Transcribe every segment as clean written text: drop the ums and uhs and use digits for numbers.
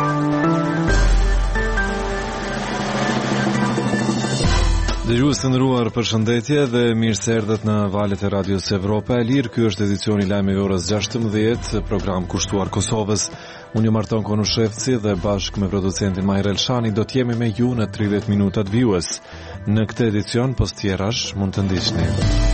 Dëgjues të nderuar, përshëndetje dhe mirë se erdhët në valët e Radios Evropa e Lirë. Ky është edicioni i lajmeve orës 16, program kushtuar Kosovës. Unë jam Arton Konushevci dhe bashkë me producentin Mahir Elshani do të jemi me ju në 30 minutat vijues. Në këtë edicion, post tjerash, mund të ndiqni.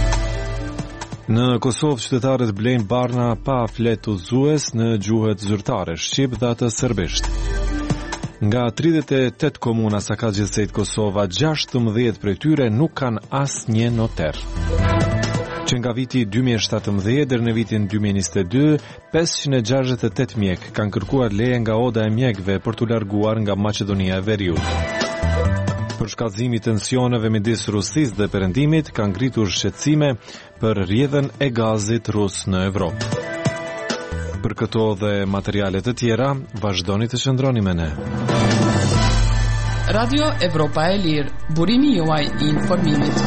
Në Kosovë, qytetarët blejnë barna pa flet udhëzues në gjuhët zyrtare, shqip dhe atë serbisht. Nga 38 komuna sa ka gjithsejt Kosova, 16 prej tyre nuk kanë asnjë noter. Që nga viti 2017 deri në vitin 2022, 568 mjek kanë kërkuar leje nga Oda e mjekëve për t'u larguar nga Maqedonia e Veriut. Për shkallëzimin e tensioneve midis Rusisë dhe Perëndimit kanë ngritur shqetësime për rrjedhën e gazit rus në Evropë. Për këto dhe materiale të tjera, vazhdoni të qëndroni me ne. Radio Evropa e Lirë, burimi juaj i informimit.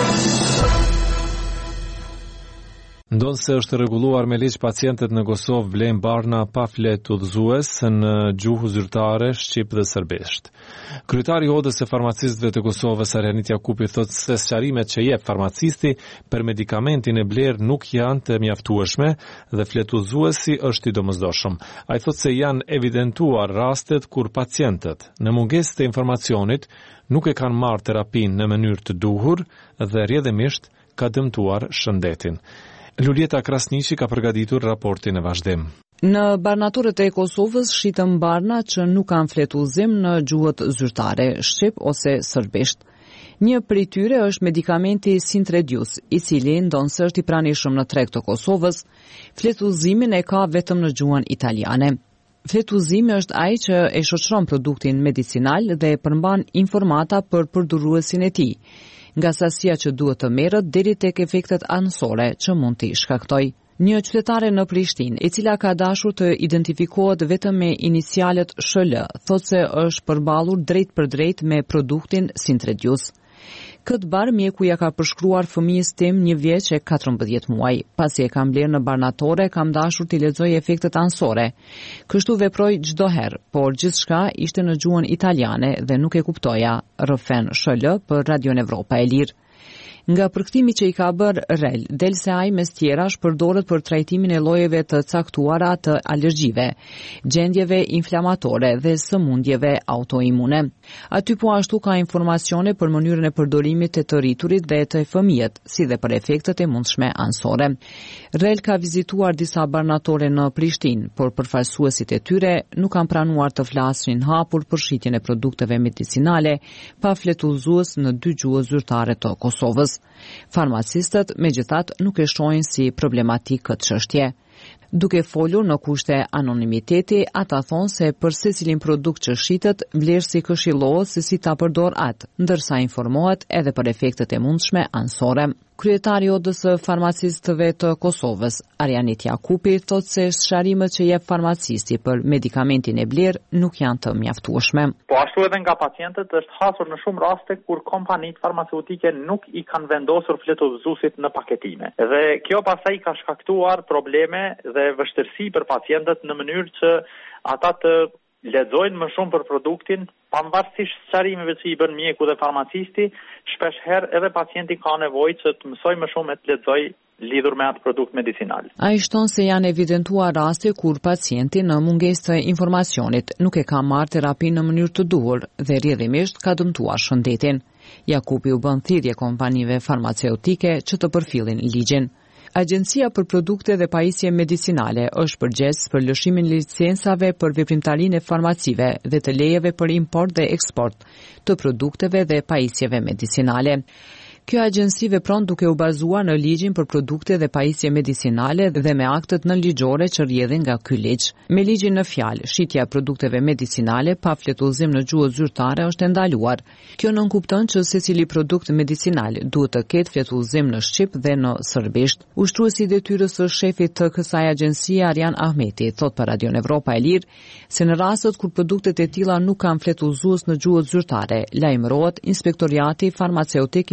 Ndonë se është rregulluar me ligj, pacientët në Kosovë blejnë barna pa flet udhëzues në gjuhë zyrtare, shqip dhe serbisht. Kryetari i Odës së farmacistëve të Kosovës, Arjanit Jakupi, thotë se sqarimet që jep farmacisti për medikamentin e blerë nuk janë të mjaftueshme dhe fletudhëzuesi është i domosdoshëm. Ai thotë se janë evidentuar rastet kur pacientët, në mungesë të informacionit, nuk e kanë marrë terapinë në mënyrë të duhur dhe rrjedhimisht ka dëmtuar shëndetin. Lulieta Krasniqi ka përgatitur raportin e vazhdim. Në barnaturët e Kosovës shitën barna që nuk kanë fletudhëzim në gjuhët zyrtare, shqip ose serbisht. Një prej tyre është medikamenti Sintredius, i cili ndonë se është i pranishëm në treg të Kosovës, fletudhëzimin e ka vetëm në gjuhën italiane. Fletudhëzimi është ai që e shoqëron produktin medicinal dhe e përmban informata për përdoruesin e tij, nga sasia që duhet të merret deri tek efektet anësore që mund t'i shkaktoj. Një qytetare në Prishtinë, e cila ka dashur të identifikohet vetëm me inicialet SHL, thotë se është përballur drejt për drejt me produktin Sintredius. Këtë bar mjeku ja ka përshkruar fëmijës tim 1 vjeç e 14 muaj. Pasi e kam blerë në barnatore, kam dashur t'i lexoj efektet anësore. Kështu veproj çdo herë, por gjithçka ishte në gjuhën italiane dhe nuk e kuptoja, rrëfen SHL për Radion Evropa e Lirë. Nga përkthimi që i ka bërë REL, del se ai mes tjerash përdoret për trajtimin e llojeve të caktuara të alergjive, gjendjeve inflamatore dhe sëmundjeve autoimune. Aty po ashtu ka informacione për mënyrën e përdorimit të të rriturit dhe të fëmijët, si dhe për efektet e mundshme anësore. REL ka vizituar disa barnatore në Prishtinë, por përfaqësuesit e tyre nuk kanë pranuar të flasnin hapur për shitjen e produkteve medicinale pa fletudhëzues në 2 gjuhë zyrtare të Kosovës. Farmacistët megjithatë nuk e shohin si problematik këtë çështje. Duke folur në kushte anonimiteti, ata thonë se për secilin produkt që shitet, vlerësi këshillohet se si ta përdor atë, ndërsa informohet edhe për efektet e mundshme anësore. Kryetari i Odës së farmacistëve të Kosovës, Arjanit Jakupi, thotë se sqarimet që jep farmacisti për medikamentin e blerë nuk janë të mjaftueshme. Po ashtu edhe nga pacientët është hasur në shumë raste kur kompanitë farmaceutike nuk i kanë vendosur fletudhëzuesit në paketime. Dhe kjo pastaj ka shkaktuar probleme dhe vështirësi për pacientët në mënyrë që ata të lexojnë më shumë për produktin, pavarësisht sqarimeve që i bën mjeku dhe farmacisti, shpesh herë edhe pacienti ka nevojë që të mësoj më shumë e të lexoj lidhur me atë produkt medicinal. Ai shton se janë evidentuar raste kur pacienti në mungesë të informacionit nuk e ka marrë terapinë në mënyrë të duhur dhe rrjedhimisht ka dëmtuar shëndetin. Jakupi u bën thirrje kompanive farmaceutike që të përfillin ligjin. Agjencia për produkte dhe pajisje medicinale është përgjegjës për lëshimin e licencave për veprimtarinë e farmacive dhe të lejeve për import dhe eksport të produkteve dhe pajisjeve medicinale. Kjo agjenci vepron duke u bazuar në ligjin për produkte dhe pajisje medicinale dhe me aktet nënligjore që rrjedhin nga ky ligj. Me ligjin në fjalë, shitja e produkteve medicinale pa fletudhëzim në gjuhë zyrtare është ndaluar. Kjo nënkupton që secili produkt medicinal duhet të ketë fletudhëzim në shqip dhe në serbisht. Ushtruesi i detyrës së shefit të kësaj agjencie, Arjan Ahmeti, thot për Radion Evropa e Lirë se në rastet kur produktet e tilla nuk kanë fletudhëzues në gjuhët zyrtare, lajmërohet Inspektoriati Farmaceutik i Ministrisë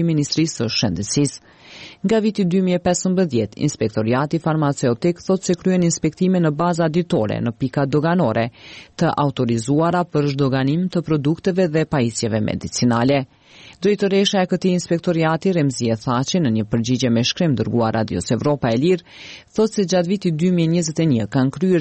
Drejtorisë së Shëndetësisë. Nga viti 2015, Inspektoriati Farmaceutik thot se kryen inspektime në baza ditore në pika doganore të autorizuara për zhdoganim të produkteve dhe pajisjeve medicinale. Drejtoresha e këtij inspektoriati Remzie Thaçi në një përgjigje me shkrim dërguar Radios Evropa e Lirë thot se gjatë vitit 2021 kanë kryer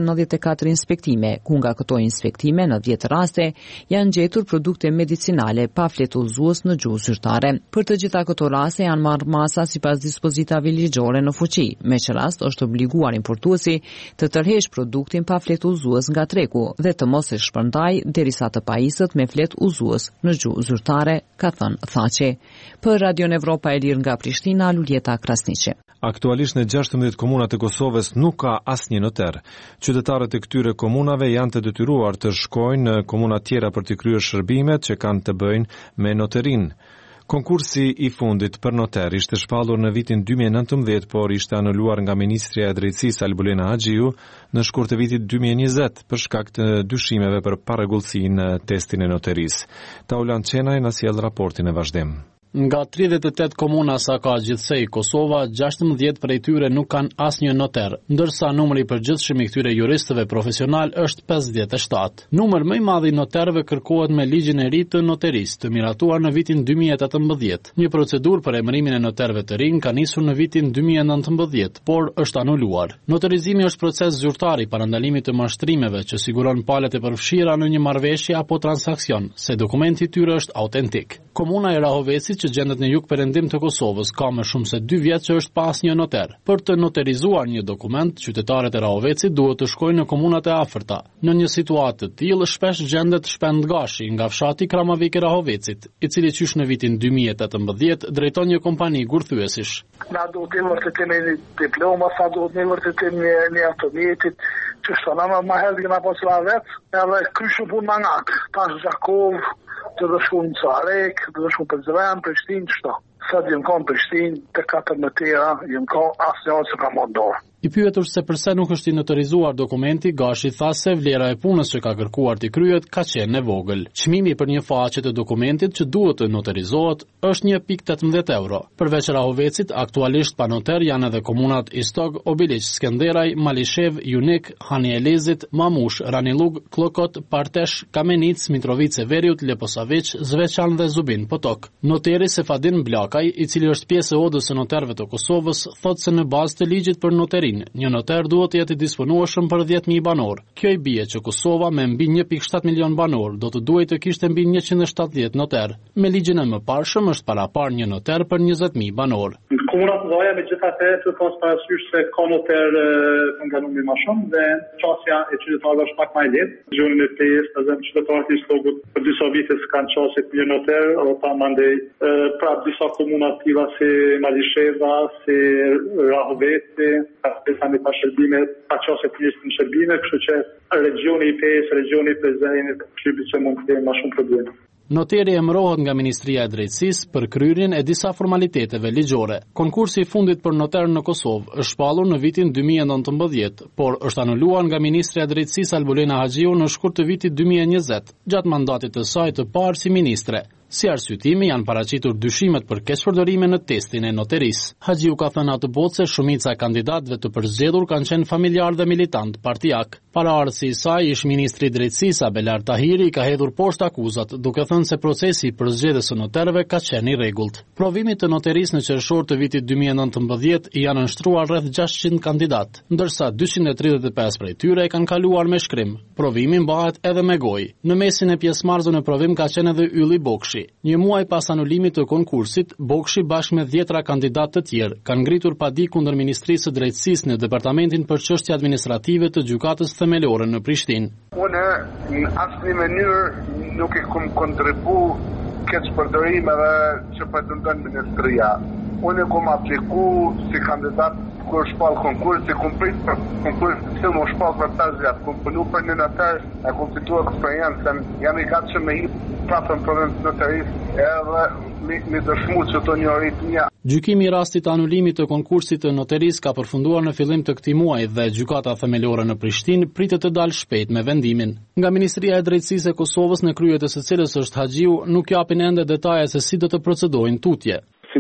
694 inspektime, ku nga këto inspektime në 10 raste janë gjetur produkte medicinale pa fletëzues në gjuhë zyrtare. Për të gjitha këto raste janë marrë masa sipas dispozitave ligjore në fuqi, me që rast është obliguar importuesi të tërheqë produktin pa fletëzues nga treku dhe të mos e shpërndajë derisa të pajisët me fletëzues në gjuhë zyrtare, ka thënë Thaçi. Për Radio Evropa e Lirë nga Prishtina, Luljeta Krasniqi. Aktualisht në 16 komunat e Kosovës nuk ka asnjë noter. Qytetarët e këtyre komunave janë të detyruar të shkojnë në komuna tjera për të kryer shërbimet që kanë të bëjnë me noterin. Konkursi i fundit për noter ishte shpallur në vitin 2019, por ishte anuluar nga Ministria e Drejtësisë Albulena Haxhiu në shkurt të vitit 2020 për shkak të dyshimeve për parregullsi në testin e noterisë. Taulan Çenaj na sjell raportin e vazhdim. Nga 38 komuna sa ka gjithsej Kosova, 16 prej tyre nuk kanë asnjë noter, ndërsa numri i përgjithshëm i këtyre juristëve profesional është 57. Numër më i madh i noterëve kërkohet me ligjin e ri të noterisë, të miratuar në vitin 2018. Një procedurë për emërimin e noterëve të rinj ka nisur në vitin 2019, por është anuluar. Noterizimi është proces zyrtar i parandalimit të mashtrimeve që siguron palët e përfshira në një marrëveshje apo transakcion, se dokumenti i tyre është autentik. Komuna e Rahovecit që gjendet në jug-perëndim të Kosovës ka më shumë se 2 vjet që është pa asnjë noter. Për të noterizuar një dokument, qytetarët e Rahovecit duhet të shkojnë në komunat e afërta. Në një situatë të tillë shpesh gjendet Shpendgashi nga fshati Kramavik e Rahovecit, i cili qysh në vitin 2018 drejton një kompani gurthyesish. Na duhet të vërtetimi një diploma, sa duhet të vërtetimi një automatit, që shtonama më herë që na posla vet, edhe kryshu punë mangak, tash Gjakov, të dëshun në Sarek, të dëshun për Zëven, Prishtinë, qështo. Sa të jëmë konë Prishtinë, të 14 tjera, jëmë konë asë një që ka mundohë. I pyetur se përse nuk është i noterizuar dokumenti, Gashi tha se vlera e punës që ka kërkuar të kryet ka qenë e vogël. Çmimi për një faqe të dokumentit që duhet të noterizohet është 1.18 euro. Përveç Rahovecit, aktualisht pa noter janë edhe komunat Istog, Obiliq, Skenderaj, Malishev, Junik, Hanielezit, Mamush, Ranilug, Klokot, Partesh, Kamenic, Mitrovice Veriut, Leposavić, Zveçan dhe Zubin Potok. Noteri Sefadin Blakaj, i cili është pjesë e odës së noterëve të Kosovës, thotë se në bazë të ligjit për noterin një noter duhet të jetë i disponueshëm për 10.000 banor. Kjo i bie që Kosova me mbi 1.7 milion banor do të duhet të kishte mbi 170 noter. Me ligjin e mëparshëm është parapar një noter për 20.000 banor. Komunat mëdha megjithatë të kanë parasysh se ka noter nga numri më shumë dhe çësia e qytetarëve është pak më e lehtë. Gjunin e testë dhe qytetarët i Stogut për disa vite s'kanë çësie të një noter, ata mandej prap disa komuna të tilla si Malisheva, si Rahoveci, pesa me shërbimet, pa qëse të njështë në shërbime, kështu që regioni i PES, regioni i Prezenit, kështu që mund të kemë më shumë probleme. Noteri emërohet nga Ministria e Drejtësisë për kryerjen e disa formaliteteve ligjore. Konkursi i fundit për noter në Kosovë është shpallur në vitin 2019, por është anuluar nga Ministria e Drejtësisë Albulena Haxhiu në shkurt të vitit 2020, gjatë mandatit të saj të parë si ministre. Si arsyetimi janë paraqitur dyshimet për keqpërdorime në testin e noterisë. Haxhiu ka thënë atë botë se shumica e kandidatëve të përzgjedhur kanë qenë familjar dhe militant partijak. Paraardhësi i saj, ish ministri i Drejtësisë Abelar Tahiri ka hedhur poshtë akuzat, duke thënë se procesi i përzgjedhjes së noterëve ka qenë i rregullt. Provimit të noterisë në qershor të vitit 2019 janë nënshtruar rreth 600 kandidatë, ndërsa 235 prej tyre kanë kaluar me shkrim. Provimi mbahet edhe me gojë. Në mesin e pjesëmarrësve në provim ka qenë edhe Ylli Bokshi. Një muaj pas anulimit të konkursit, Bokshi bashkë me 10 kandidatë të tjerë kanë ngritur padi kundër Ministrisë së Drejtësisë në Departamentin për Çështje Administrative të Gjykatës Themelore në Prishtinë. Unë në asnjë mënyrë nuk e kam kontribu keqpërdorimeve që pretendon ministria. Unë kam apliku si kandidat kur shpall konkursi, konkursi që më shpall për 5 vjet, kom punu për një notar, e kom fituar eksperiencën, jam i gatshëm me hip prapën provim të notarisë edhe me dëshmu që të njohit një. Gjykimi i rastit të anulimit të konkursit të noterisë ka përfunduar në fillim të këtij muaji dhe Gjykata Themelore në Prishtinë pritet të dalë shpejt me vendimin. Nga Ministria e Drejtësisë e Kosovës, në kryet e së cilës është Haxhiu, nuk japin ende detaje se si do të procedojnë tutje. Si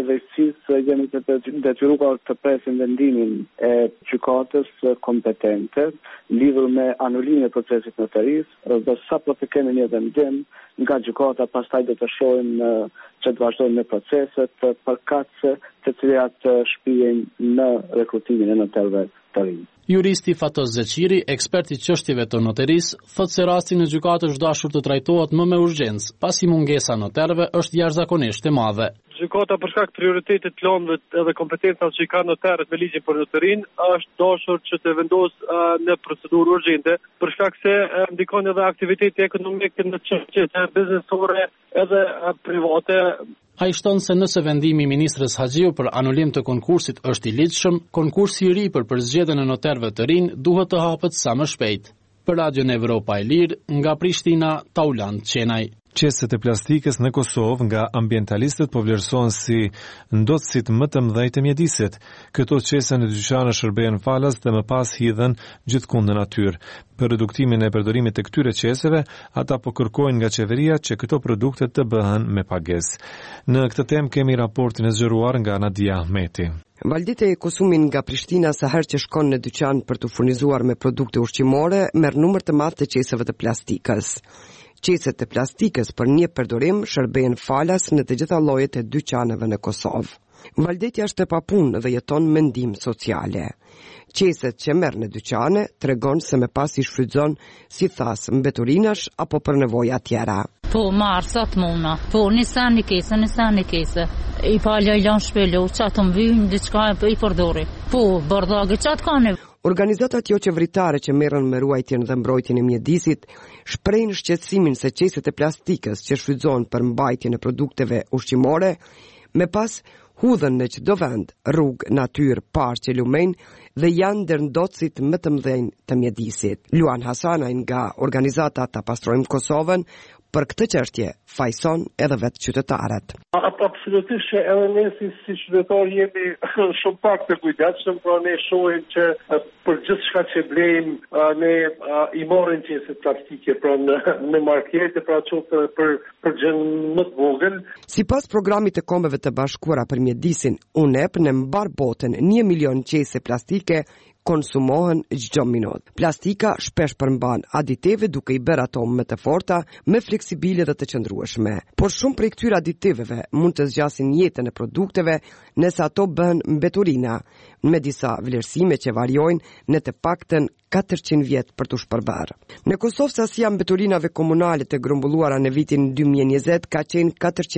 Drejtësisë jemi të detyruar të presim vendimin e gjykatës kompetente lidhur me anulimin e procesit notarisë dhe sapo të kemi një vendim nga gjykata, pastaj do të shohim që të vazhdojmë me proceset përkatëse të cilat shpihen në rekrutimin e notarëve të rinj. Juristi Fatos Zeqiri, ekspert i çështjeve të notarisë, thotë se rasti në gjykatë është dashur të trajtohet më me urgjencë, pasi mungesa notarëve është jashtëzakonisht e madhe. Gjykata për shkak të prioritetit të lëndëve edhe kompetencave që i kanë notarët me ligjin për notarin, është dashur që të vendosë në procedurë urgjente, për shkak se ndikon edhe aktiviteti ekonomik në çështje biznesore edhe private. Ai shton se nëse vendimi i ministrës Haxhiu për anulim të konkursit është i ligjshëm, konkursi i ri për përzgjedhjen e notarëve të rinj duhet të hapet sa më shpejt. Për Radion Evropa e Lirë, nga Prishtina, Tauland Qenaj. Qeset e plastikës në Kosovë nga ambientalistët po vlerësohen si ndotësit më të mëdhenj të mjedisit. Këto qese në dyqane shërbejnë falas dhe më pas hidhen gjithkund në natyrë. Për reduktimin e përdorimit të këtyre qeseve, ata po kërkojnë nga qeveria që këto produkte të bëhen me pagesë. Në këtë temë kemi raportin e zgjeruar nga Nadia Ahmeti. Valdite e konsumin nga Prishtina sa herë që shkon në dyqan për të furnizuar me produkte ushqimore, merr numër të madh të qeseve të plastikës. Qeset e plastikës për një përdorim shërbejnë falas në të gjitha llojet e dyqaneve në Kosovë. Valdetja është e papunë dhe jeton me ndihmë sociale. Qeset që merr në dyqane tregon se më pas i shfrytëzon si thas mbeturinash apo për nevoja tjera. Po marr sa të muna, po nisa një kese. I palja i lan shpelo, qatë më vynë, diçka i përdori. Po, bardhage, qatë kane. Organizatat jo qeveritare që merren me ruajtjen dhe mbrojtjen e mjedisit shprehin shqetësimin se qeset e plastikës që shfrytëzohen për mbajtjen e produkteve ushqimore, me pas hudhen në çdo vend, rrugë, natyrë, parqe, lumenj dhe janë ndër ndotësit më të mëdhenj të mjedisit. Luan Hasanaj nga organizata Ta Pastrojmë Kosovën për këtë çështje fajson edhe vetë qytetarët. Absolutisht që edhe ne si qytetar jemi shumë pak të kujdesshëm, pra ne shohim që për gjithçka që blejmë ne i marrin qeset plastike pra në markete, pra çoftë për gjën më të vogël. Sipas programit të Kombeve të Bashkuara për mjedisin UNEP, në mbar botën 1 milion qese plastike konsumohen çdo minutë. Plastika shpesh përmban aditeve duke i bërë ato më të forta, më fleksibile dhe të qëndrueshme. Por shumë prej këtyre aditiveve mund të zgjasin jetën e produkteve nëse ato bëhen mbeturina, me disa vlerësime që variojnë në të paktën 400 vjet për të shpërbërë. Në Kosovë sasia mbeturinave komunale të grumbulluara në vitin 2020 ka qenë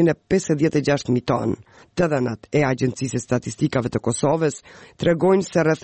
456.000 tonë. Të dhënat e Agjencisë Statistikave të Kosovës tregojnë se rreth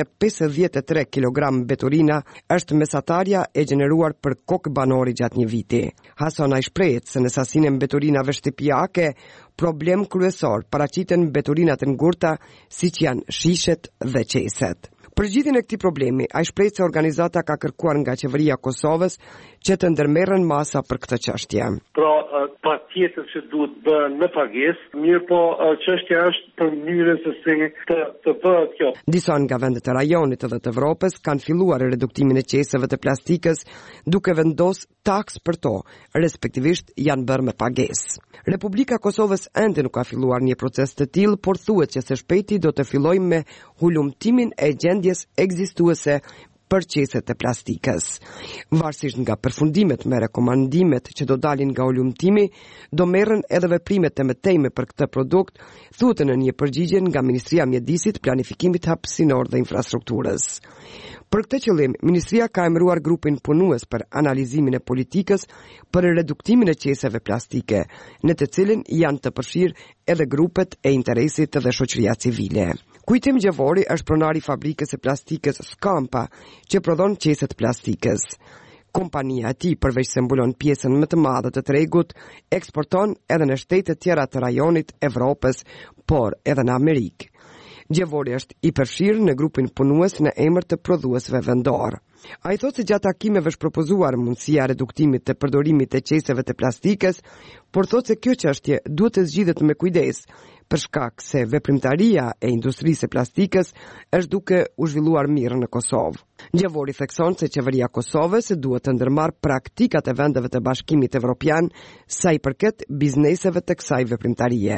253 kg mbeturina është mesatarja e gjeneruar për kokë banori gjatë një viti. Hasanaj shprehet se në sasinë e mbeturinave shtëpiake problem kryesor paraqiten mbeturinat e ngurta siç janë shishet dhe qeset. Përgjithjen e këtij problemi, ai shpreh se organizata ka kërkuar nga qeveria e Kosovës që të ndërmerren masa për këtë çështje. Pra, patjetër që duhet bëhen me pagesë, mirë po çështja është për mënyrën se si të bëhet kjo. Disa nga vendet e rajonit edhe të Evropës kanë filluar reduktimin e qeseve të plastikës duke vendosur taks për to, respektivisht janë bërë me pagesë. Republika e Kosovës ende nuk ka filluar një proces të tillë, por thuhet që së shpejti do të fillojë me hulumtimin e gjendjes ekzistuese për qeset e plastikës. Varësisht nga përfundimet me rekomandimet që do dalin nga ulumtimi, do merren edhe veprimet e mëtejme për këtë produkt, thuhet në një përgjigje nga Ministria e Mjedisit, Planifikimit Hapësinor dhe Infrastrukturës. Për këtë qëllim, Ministria ka emëruar grupin punues për analizimin e politikës për reduktimin e qeseve plastike, në të cilin janë të përfshirë edhe grupet e interesit dhe shoqëria civile. Kujtim Gjevori është pronari i fabrikës e plastikës Skampa, që prodhon qeset plastikës. Kompania e tij, përveç se mbulon pjesën më të madhe të tregut, eksporton edhe në shtete tjera të rajonit Evropës, por edhe në Amerikë. Gjevori është i përfshirë në grupin punues në emër të prodhuesve vendor. Ai thotë se gjatë takimeve është propozuar mundësia reduktimit të përdorimit të qeseve të plastikës, por thotë se kjo çështje duhet të zgjidhet me kujdes, për shkak se veprimtaria e industrisë së plastikës është duke u zhvilluar mirë në Kosovë. Gjevori thekson se qeveria e Kosovës duhet të ndërmarrë praktikat e vendeve të Bashkimit Evropian sa i përket bizneseve të kësaj veprimtarie.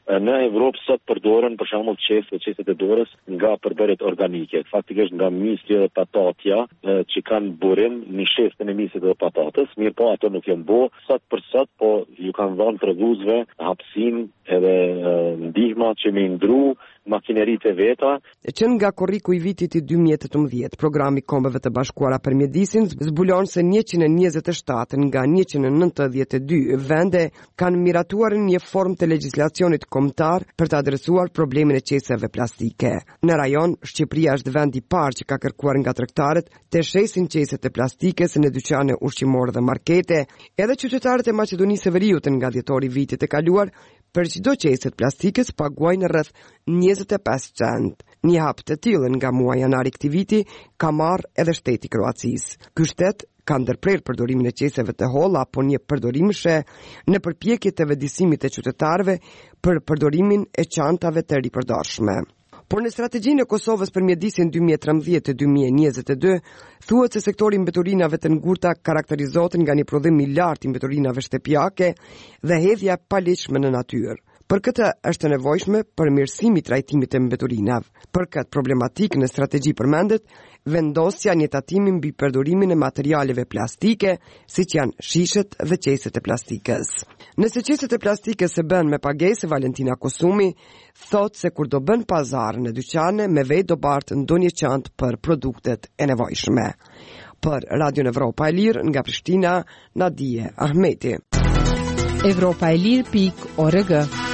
Në Evropë sot përdoren për shembull qeset e dorës nga përbërjet organike, faktikisht nga misri dhe patatja që kanë burim në shesën e misrit dhe patatës, mirë po ato nuk janë bo sot për sot, po ju kanë dhënë prodhuesve hapësinë edhe ndihma që me ndru makineritë e veta. Që nga korriku i vitit i 2018, programi Kombeve të Bashkuara për Mjedisin zbulon se 127 nga 192 vende kanë miratuar një formë të legjislacionit kombëtar për të adresuar problemin e qeseve plastike. Në rajon, Shqipëria është vendi i parë që ka kërkuar nga tregtarët të shesin qeset e plastikës në dyqane ushqimore dhe markete. Edhe qytetarët e Maqedonisë së Veriut nga dhjetori vitit e kaluar për çdo qeset plastikës paguajnë rreth 25 cent. Një hap të tillë nga muaji janar i këtij viti ka marrë edhe shteti i Kroacisë. Ky shtet ka ndërprer përdorimin e qeseve të holla apo një përdorimshe në përpjekje të vëdësimit të qytetarëve për përdorimin e çantave të ripërdorshme. Por në strategjinë e Kosovës për mjedisin 2013-2022, thuhet se sektori i mbeturinave të ngurta karakterizohet nga një prodhim i lartë i mbeturinave shtëpiake dhe hedhja e paligjshme në natyrë. Për këtë është nevojshme përmirësimi i trajtimit të mbeturinave. Për këtë problematikë në strategji përmendet vendosja një tatimi mbi përdorimin e materialeve plastike, siç janë shishet dhe qeset e plastikës. Nëse qeset e plastikës se bën me pagesë, Valentina Kosumi thot se kur do bën pazar në dyqane, me vetë do bartë ndonjë çantë për produktet e nevojshme. Për Radio Evropa e Lirë nga Prishtina, Nadije Ahmeti. Evropaelir.org.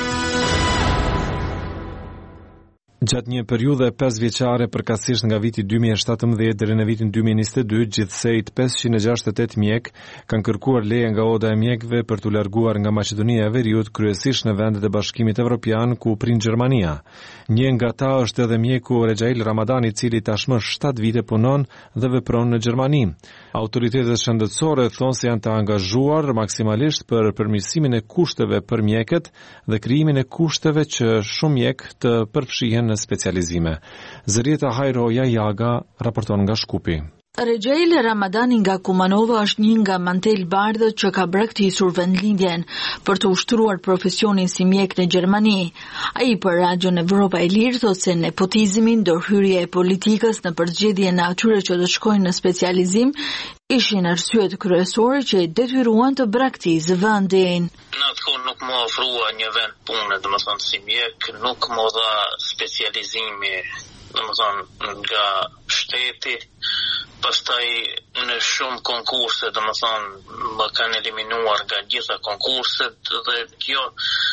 Gjatë një periudhe 5 vjeçare përkatësisht nga viti 2017 deri në vitin 2022, gjithsejt 568 mjek kanë kërkuar leje nga Oda e Mjekëve për t'u larguar nga Maqedonia e Veriut, kryesisht në vendet e Bashkimit Evropian ku prind Gjermania. Një nga ta është edhe mjeku Rexhail Ramadani, i cili tashmë 7 vite punon dhe vepron në Gjermani. Autoritetet shëndetësore thonë se janë të angazhuar maksimalisht për përmirësimin e kushteve për mjekët dhe krijimin e kushteve që shumë mjek të përfshihen në specializime. Zërieta Hajro Jajaga raporton nga Shkupi. Rexhail Ramadani nga Kumanova është një nga mantel bardhët që ka braktisur vendlindjen për të ushtruar profesionin si mjek në Gjermani. Ai për Radio Evropa e Lirë thotë se nepotizmi, ndërhyrja e politikës në përzgjedhje në atyre që do shkojnë në specializim ishin arsyet kryesore që e detyruan të braktisë vendin. Në atë kohë nuk më ofrua një vend pune, domethënë si mjek, nuk më dha specializimi, domethënë nga shteti. Pastaj në shumë konkurse, domethënë më kanë eliminuar nga gjitha konkurset dhe kjo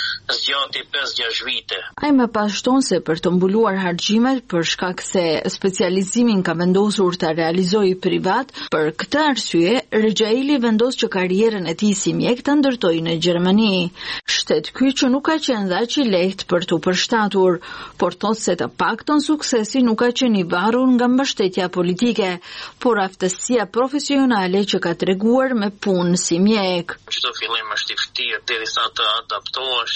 zgjati 5-6 vite. Ai më pashton se për të mbuluar harxhimet për shkak se specializimin ka vendosur ta realizojë privat, për këtë arsye Rexhaili vendos që karrierën e tij si mjek ta ndërtojë në Gjermani. Shtet ky që nuk ka qenë dhaq i lehtë për t'u përshtatur, por thotë se të paktën suksesi nuk ka qenë i varur nga mbështetja politike, por aftësia profesionale që ka treguar me punë si mjek. Çdo fillim është i vështirë derisa të adaptohesh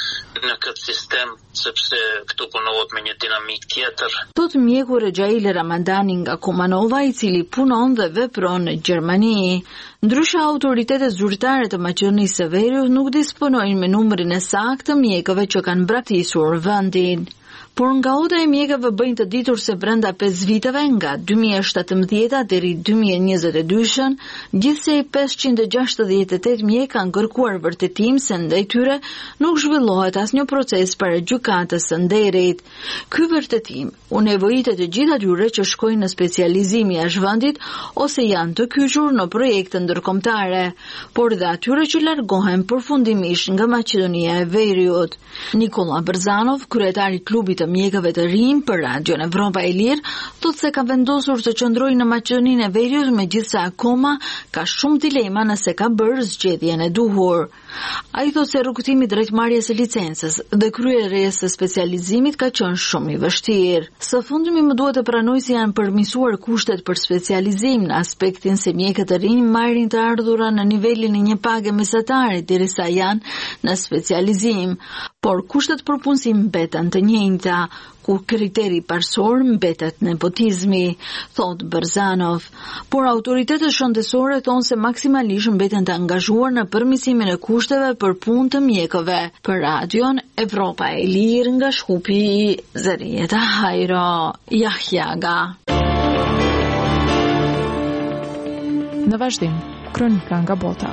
në këtë sistem, sepse këtu punohet me një dinamik tjetër. Tot mjeku Rexhail Ramadani nga Kumanova, i cili punon dhe vepron në Gjermani. Ndryshe, autoritetet zyrtare të Maqedonisë së Veriut nuk disponojnë me numrin e saktë të mjekëve që kanë braktisur vendin. Por nga Oda e Mjekëve bëjnë të ditur se brenda 5 viteve, nga 2017 deri 2022, gjithsej 568 mjek kanë kërkuar vërtetim se ndaj tyre nuk zhvillohet asnjë proces para gjykatës së nderit. Ky vërtetim u nevojitet të gjithë atyre që shkojnë në specializim jashtë vendit ose janë të kyçur në projekte ndërkombëtare, por dhe atyre që largohen përfundimisht nga Maqedonia e Veriut. Nikola Brzanov, kryetari i klubit të mjekëve të rinj për Radio Evropa e Lirë, thotë se ka vendosur të qëndrojë në Maqedoninë e Veriut, megjithse akoma ka shumë dilema nëse ka bërë zgjedhjen e duhur. Ai thotë se rrugtimi drejt marrjes së licencës dhe kryerjes së specializimit ka qenë shumë i vështirë. Së fundmi më duhet të pranoj se janë përmirësuar kushtet për specializim në aspektin se mjekët e rinj marrin të ardhura në nivelin e një page mesatare derisa janë në specializim, por kushtet për punësim mbeten të njëjta. Rusia, ku kriteri parsor mbetet nepotizmi, thot Berzanov, por autoritetet shëndetësore thonë se maksimalisht mbeten të angazhuar në përmirësimin e kushteve për punë të mjekëve. Për radion Evropa e Lirë nga Shkupi, Zarieta Hajro, Jahjaga. Në vazhdim, kronika nga bota.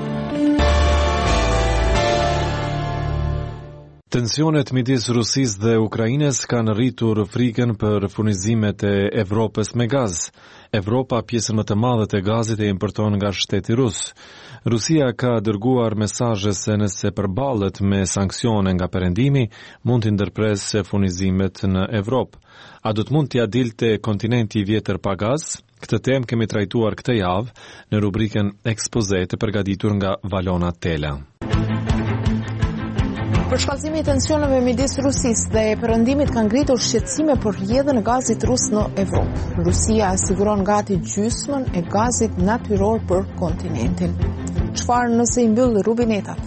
Tensionet midis Rusisë dhe Ukrainës kanë rritur frikën për furnizimet e Evropës me gaz. Evropa pjesën më të madhe të gazit e importon nga shteti rus. Rusia ka dërguar mesazhe se nëse përballet me sanksione nga perëndimi, mund të ndërpresë furnizimet në Evropë. A do të mund t'ia dilte kontinenti i vjetër pa gaz? Këtë temë kemi trajtuar këtë javë në rubrikën Ekspoze të përgatitur nga Valona Tela. Përshkallëzimi i tensioneve midis Rusisë dhe perëndimit ka ngritur shqetësime për rrjedhën e gazit rus në Evropë. Rusia siguron gati gjysmën e gazit natyror për kontinentin. Çfarë nëse i mbyll rubinetat?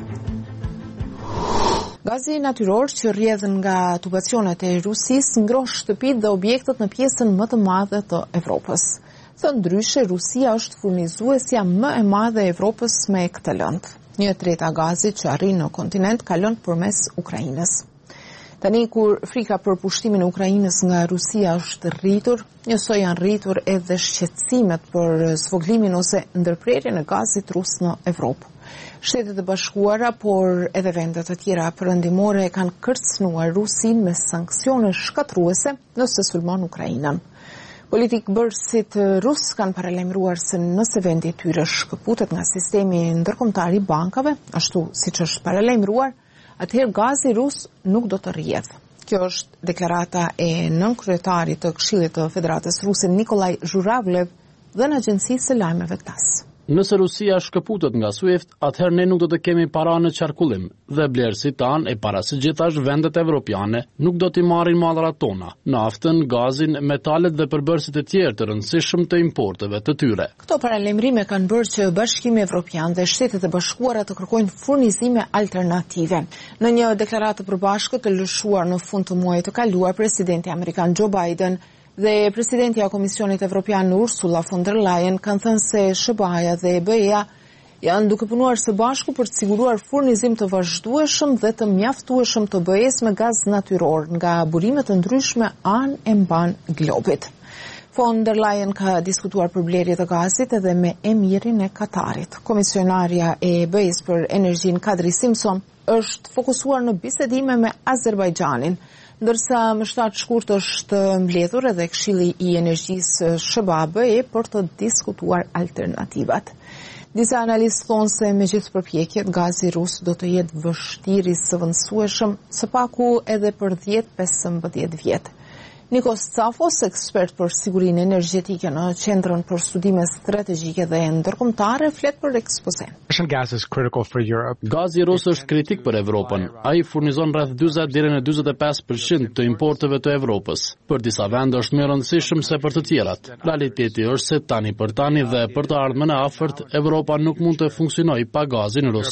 Gazi natyror që rrjedh nga tubacionet e Rusisë ngroh shtëpitë dhe objektet në pjesën më të madhe të Evropës. Së ndryshe, Rusia është furnizuesja më e madhe e Evropës me këtë lëndë. 1/3 gazit që arrin në kontinent kalon përmes Ukrainës. Tani kur frika për pushtimin e Ukrainës nga Rusia është rritur, njësoj janë rritur edhe shqetësimet për zvoglimin ose ndërprerjen e gazit rus në Evropë. Shtetet e Bashkuara, por edhe vendet të tjera perëndimore kanë kërcënuar Rusin me sanksione shkatruese nëse sulmon Ukrainën. Politik bërësit rus kanë paralajmëruar se nëse vendi i tyre shkëputet nga sistemi ndërkombëtar i bankave, ashtu siç është paralajmëruar, atëherë gazi rus nuk do të rrjedhë. Kjo është deklarata e nënkryetarit të Këshillit të Federatës Ruse Nikolaj Zhuravlev dhe në agjencisë së lajmeve TASS. Nëse Rusia shkëputet nga SWIFT, atëherë ne nuk do të kemi para në qarkullim dhe blerësit tanë e para së gjithash vendet evropiane nuk do t'i marrin mallrat tona, naftën, gazin, metalet dhe përbërësit e tjerë të rëndësishëm të importeve të tyre. Këto paralajmërime kanë bërë që Bashkimi Evropian dhe Shtetet e Bashkuara të kërkojnë furnizime alternative. Në një deklaratë të përbashkët të lëshuar në fund të muajit të kaluar, presidenti amerikan Joe Biden dhe presidenti e Komisionit Evropian Ursula von der Leyen kanë thënë se SBA-ja dhe EBA janë duke punuar së bashku për të siguruar furnizim të vazhdueshëm dhe të mjaftueshëm të BE-s me gaz natyror nga burime të ndryshme anë e mban globit. Von der Leyen ka diskutuar për blerje të gazit edhe me emirin e Katarit. Komisionarja e EBA-s për energjinë Kadri Simpson është fokusuar në bisedime me Azerbajxhanin, ndërsa më 7 shkurt është mbledhur edhe Këshilli i Energjisë SBA-BE për të diskutuar alternativat. Disa analistë thonë se me gjithë përpjekjet, gazi rus do të jetë vështirë i zëvendësueshëm, së paku edhe për 10-15 vjet. Nikos Tsafos, ekspert për sigurinë energjetike në Qendrën për Studime Strategjike dhe Ndërkombëtare, flet për ekspozen. Gazi rus është kritik për Evropën. Ai furnizon rreth 40 deri në 45% të importeve të Evropës. Për disa vende është më rëndësishëm se për të tjerat. Realiteti është se tani për tani dhe për të ardhmen e afërt, Evropa nuk mund të funksionojë pa gazin rus.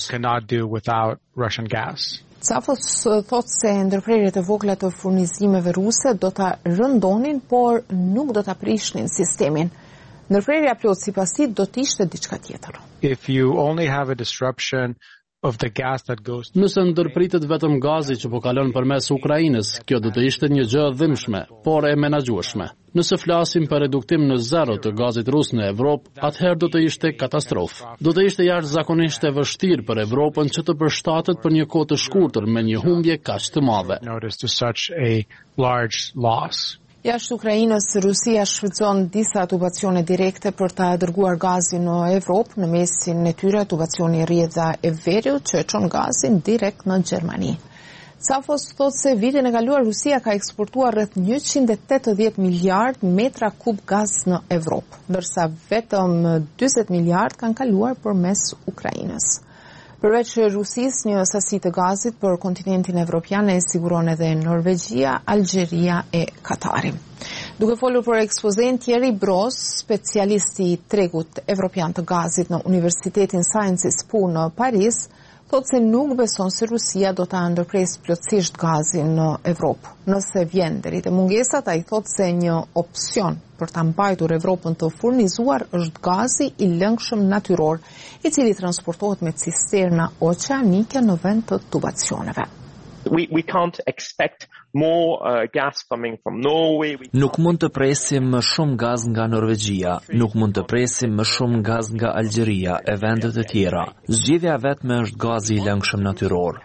Tsafos thot se ndërprerjet e vogla të furnizimeve ruse do ta rëndonin, por nuk do ta prishnin sistemin. Ndërprerja plot sipas tij do të ishte diçka tjetër. Nëse ndërpritet vetëm gazi që po kalon përmes Ukrainës, kjo do të ishte një gjë dhimbshme, por e menaxhueshme. Nëse flasim për reduktim në zero të gazit rus në Evropë, atëherë do të ishte katastrofë. Do të ishte jashtëzakonisht e vështirë për Evropën që të përshtatet për një kohë të shkurtër me një humbje kaq të madhe. Jashtë Ukrainës, Rusia shfrytëzon disa tubacione direkte për ta dërguar gazin në Evropë, në mesin e tyre tubacioni rrjedha e Veriut që e çon gazin direkt në Gjermani. Tsafos thot se vitin e kaluar Rusia ka eksportuar rreth 180 miliard metra kub gaz në Evropë, ndërsa vetëm 40 miliard kanë kaluar përmes Ukrainës. Përveç Rusisë, një sasi të gazit për kontinentin evropian e siguron edhe Norvegjia, Algjeria e Katari. Duke folur për ekspozen, Thierry Bros, specialisti i tregut evropian të gazit në Universitetin Sciences Po në Paris, thotë se nuk beson se Rusia do ta ndërpresë plotësisht gazin në Evropë. Nëse vjen deri te mungesat, ai thotë se një opsion për ta mbajtur Evropën të furnizuar është gazi i lëngshëm natyror, i cili transportohet me cisterna oqeanike në vend të tubacioneve. We can't expect more gas coming from Norway. Nuk mund të presim më shumë gaz nga Norvegjia, nuk mund të presim më shumë gaz nga Algjeria e vendet e tjera. Zgjidhja vetme është gazi i lëngshëm natyror.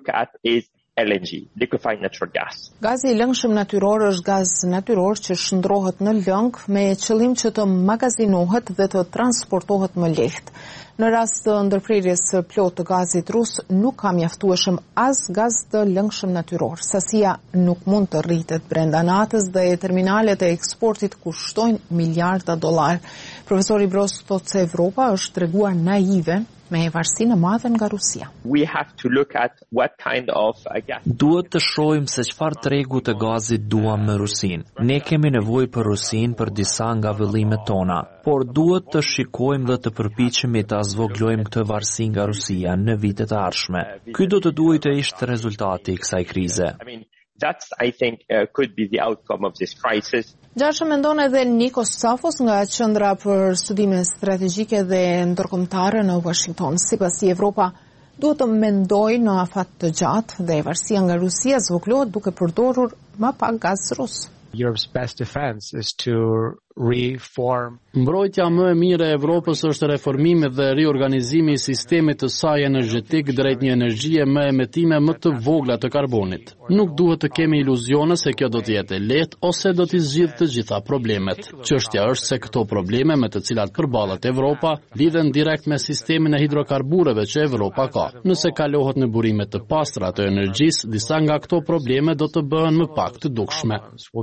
LNG, liquefied natural gas. Gazi i lëngshëm natyror është gaz natyror që shndrohet në lëng me qëllim që të magazinohet dhe të transportohet më lehtë. Në rast të ndërprerjes së plotë të gazit rus, nuk ka mjaftueshëm as gaz të lëngshëm natyror. Sasia nuk mund të rritet brenda natës dhe terminalet e eksportit kushtojnë miliarda dollar. Profesori Broz thotë se Evropa është treguar naive me varësinë e madhe nga Rusia. We have to look at what kind of gas. Duhet të shohim se çfarë tregu të gazit duam me Rusinë. Ne kemi nevojë për Rusinë për disa nga vëllimet tona, por duhet të shikojmë dhe të përpiqemi ta zvoglojmë këtë varësi nga Rusia në vitet e ardhshme. Ky do të duhet të ishte rezultati i kësaj krize. That's, I think, could be the outcome of this crisis. Gjashtë mendon edhe Nikos Tsafos nga Qendra për Studime Strategjike dhe Ndërkombëtare në Washington. Sipas tij, Evropa duhet të mendojë në afat të gjatë dhe varësia nga Rusia zvoglohet duke përdorur më pak gaz rus. Europe's best defense is to reform. Mbrojtja më e mirë e Evropës është reformimi dhe riorganizimi i sistemit të saj energjetik drejt një energjie me emetime më të vogla të karbonit. Nuk duhet të kemi iluzione se kjo do të jetë lehtë ose do të zgjidhë të gjitha problemet. Çështja është se këto probleme me të cilat përballet Evropa lidhen direkt me sistemin e hidrokarbureve që Evropa ka. Nëse kalohet në burime të pastra të energjisë, disa nga këto probleme do të bëhen më pak të dukshme.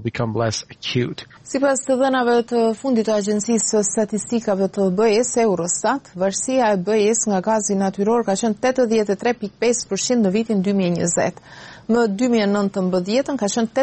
Sipas të dhënave të fundit të Agjencisë së Statistikave të BE-s Eurostat, varësia e BE-s nga gazi natyror ka qenë 83.5% në vitin 2020. Më 2019 ka qenë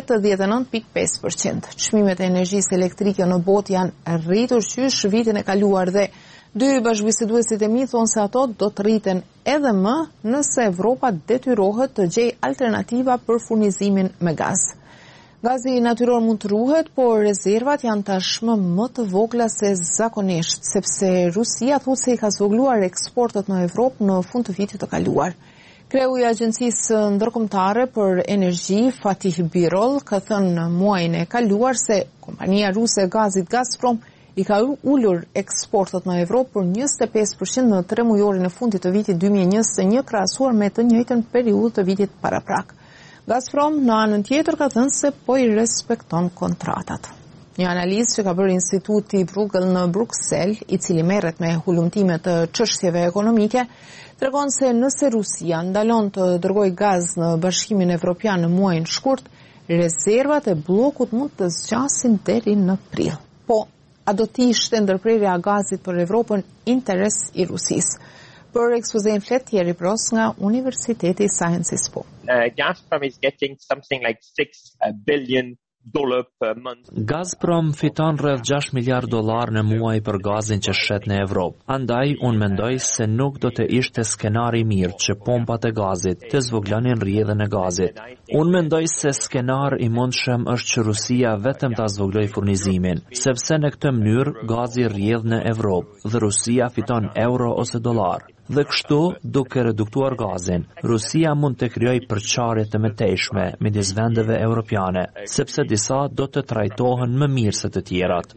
89.5%. Çmimet e energjisë elektrike në botë janë rritur qysh vitin e kaluar dhe dy bashkëbiseduesit e mi thonë se ato do të rriten edhe më nëse Evropa detyrohet të gjejë alternativa për furnizimin me gaz. Gazi natyror mund të ruhet, por rezervat janë tashmë më të vogla se zakonisht, sepse Rusia thotë se i ka zvogluar eksportet në Evropë në fund të vitit të kaluar. Kreu i Agjencisë Ndërkombëtare për Energji, Fatih Birol, ka thënë në muajin e kaluar se kompania ruse e gazit Gazprom i ka ulur eksportet në Evropë për 25% në 3 mujorin e fundit të vitit 2021 krahasuar me të njëjtën periudhë të vitit paraprak. Gazprom në anën tjetër ka thënë se po i respekton kontratat. Një analizë që ka bërë Instituti Bruegel në Bruksel, i cili merret me hulumtime të çështjeve ekonomike, tregon se nëse Rusia ndalon të dërgojë gaz në Bashkimin Evropian në muajin shkurt, rezervat e bllokut mund të zgjasin deri në prill. Po, a do të ishte ndërprerja e gazit për Evropën interes i Rusisë? Për ekspozin flet Thierry Broz nga Universiteti Sciences Po. Gazprom is getting something like $6 billion per month. Gazprom fiton rreth $6 miliard në muaj për gazin që shet në Evropë. Andaj, unë mendoj se nuk do të ishte skenari mirë që pompat e gazit të zvoglonin rrjedhën e gazit. Unë mendoj se skenar i mundshëm është që Rusia vetëm ta zvogllojë furnizimin, sepse në këtë mënyrë gazi rrjedh në Evropë dhe Rusia fiton euro ose dollar. Dhe kështu, duke reduktuar gazin, Rusia mund të krijojë përçarje të mëtejshme midis vendeve europiane, sepse disa do të trajtohen më mirë se të tjerat.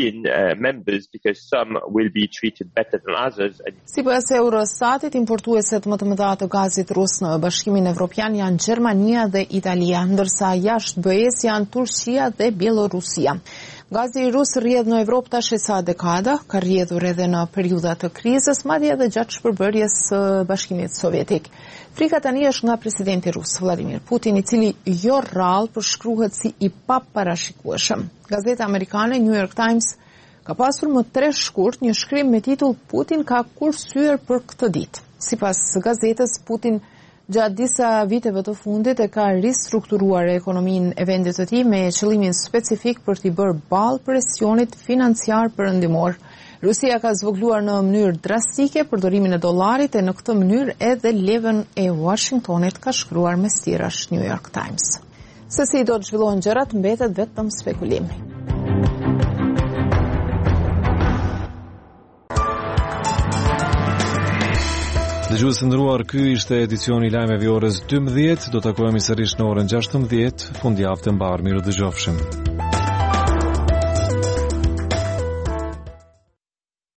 Sipas Eurostatit, importueset më të mëdha të gazit rus në Bashkimin Evropian janë Gjermania dhe Italia, ndërsa jashtë BE-s janë Turqia dhe Bielorusia. Gazi rus rrjedh në Evropë tash e sa dekada, ka rrjedhur edhe në periudha të krizës, madje edhe gjatë shpërbërjes së Bashkimit Sovjetik. Frika tani është nga presidenti rus Vladimir Putin, i cili jo rrallë përshkruhet si i paparashikueshëm. Gazeta amerikane New York Times ka pasur më 3 shkurt një shkrim me titull Putin ka kursyer për këtë ditë. Sipas gazetës, Putin gjatë disa viteve të fundit e ka ristrukturuar ekonominë e vendit të tij me qëllimin specifik për t'i bërë ballë presionit financiar perëndimor. Rusia ka zvogluar në mënyrë drastike përdorimin e dollarit e në këtë mënyrë edhe levën e Washingtonit, ka shkruar me stirash New York Times. Se si do të zhvillohen gjërat mbetet vetëm spekulim. Dëgjues të nderuar, ky ishte edicioni i lajmeve orës 12. Do takohemi sërish në orën 16. Fundjavë të mbarë. Mirë dëgjofshim.